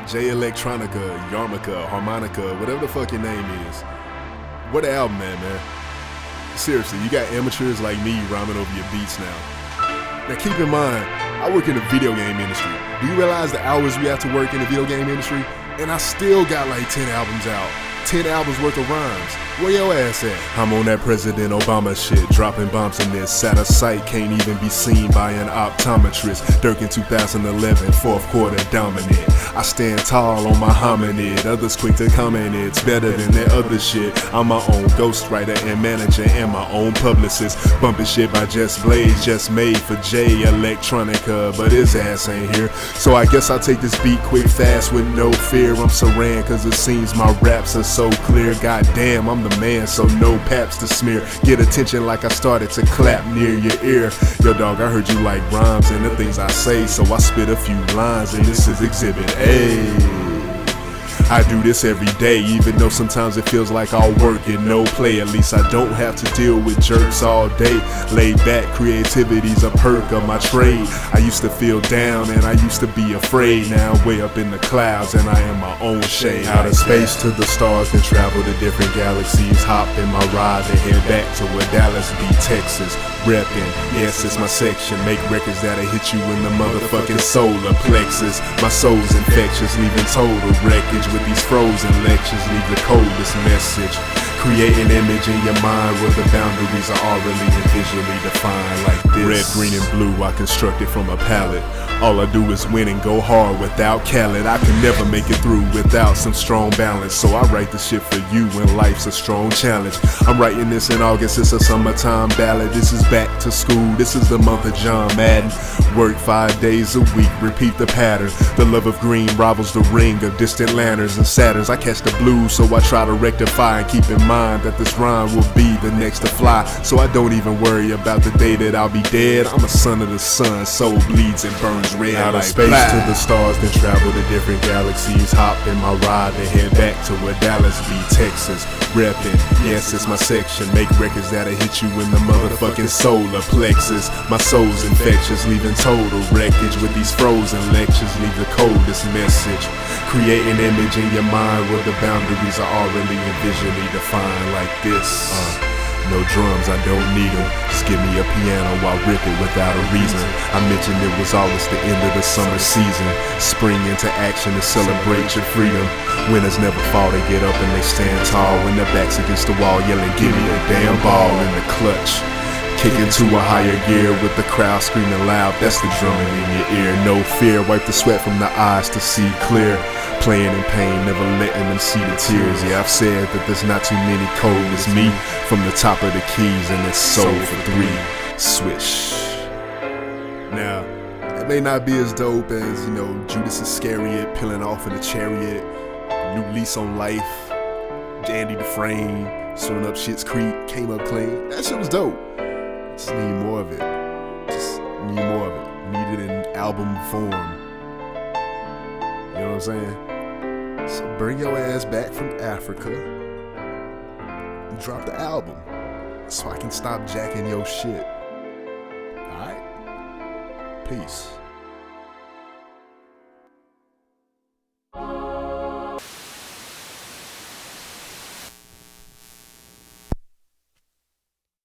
J Electronica, Yarmulke, Harmonica, whatever the fuck your name is. What an album, man. Seriously, you got amateurs like me rhyming over your beats now. Now keep in mind, I work in the video game industry. Do you realize the hours we have to work in the video game industry? And I still got like 10 albums out. 10 albums worth of rhymes. Where your ass at? I'm on that President Obama shit, dropping bombs in this. Out of sight, can't even be seen by an optometrist. Dirk in 2011, fourth quarter dominant. I stand tall on my hominid, others quick to comment it's better than that other shit. I'm my own ghostwriter and manager and my own publicist. Bumping shit by Just Blaze, just made for J Electronica, but his ass ain't here. So I guess I'll take this beat quick fast with no fear. I'm Saran cause it seems my raps are so clear. Goddamn, I'm the man, so no paps to smear. Get attention like I started to clap near your ear. Yo dog, I heard you like rhymes and the things I say, so I spit a few lines and this is Exhibit A. I do this every day, even though sometimes it feels like all work and no play. At least I don't have to deal with jerks all day. Laid back, creativity's a perk of my trade. I used to feel down and I used to be afraid. Now I'm way up in the clouds and I am my own shade. Out of space to the stars, then travel to different galaxies. Hop in my ride and head back to where Dallas be, Texas. Reppin', yes, it's my section. Make records that'll hit you in the motherfucking solar plexus. My soul's infectious, leaving total wreckage. With these frozen lectures, leave the coldest message. Create an image in your mind where the boundaries are already and visually defined like this. Red, green, and blue, I construct it from a palette. All I do is win and go hard without Khaled. I can never make it through without some strong balance. So I write this shit for you when life's a strong challenge. I'm writing this in August, it's a summertime ballad. This is back to school, this is the month of John Madden. Work 5 days a week, repeat the pattern. The love of green rivals the ring of distant lanterns and Saturns. I catch the blues, so I try to rectify and keep in mind that this rhyme will be the next to fly. So I don't even worry about the day that I'll be dead. I'm a son of the sun, soul bleeds and burns red. Out of space to the stars, then travel to different galaxies. Hop in my ride and head back to where Dallas be, Texas. Reppin', yes, it's my section. Make records that'll hit you in the motherfucking solar plexus. My soul's infectious, leaving total wreckage. With these frozen lectures, leave the coldest message. Create an image in your mind where the boundaries are already and visually defined like this. No drums, I don't need them. Just give me a piano, I'll rip it without a reason. I mentioned it was always the end of the summer season. Spring into action to celebrate your freedom. Winners never fall, they get up and they stand tall. When their backs against the wall, yelling, give me a damn ball in the clutch. Kick into a higher gear with the crowd screaming loud. That's the drumming in your ear. No fear, wipe the sweat from the eyes to see clear. Playing in pain, never letting them see the tears. Yeah, I've said that there's not too many cold as me. From the top of the keys and it's sold for 3. Swish. Now, it may not be as dope as, Judas Iscariot peeling off in a chariot. New lease on life. Andy Dufresne sewing up Schitt's Creek, came up clean. That shit was dope. Just need more of it. Just need more of it. Need it in album form. You know what I'm saying? So bring your ass back from Africa and drop the album so I can stop jacking your shit. Alright? Peace.